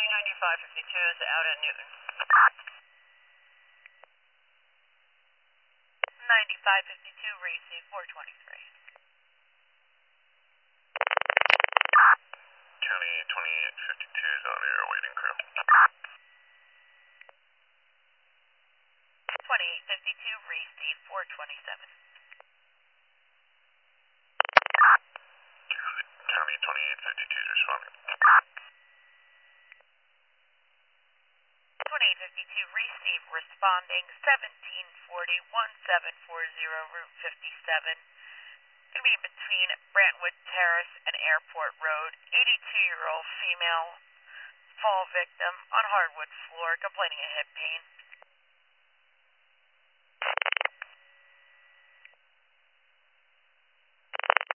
9552 is out at Newton. 9552, receive 423. County 2852 is on air, waiting crew. 2852, receive 427. County 2852 is responding. 2852, receive, responding, 1740, 1740, Route 57. Going to be between Brantwood Terrace and Airport Road. 82-year-old female, fall victim on hardwood floor, complaining of hip pain.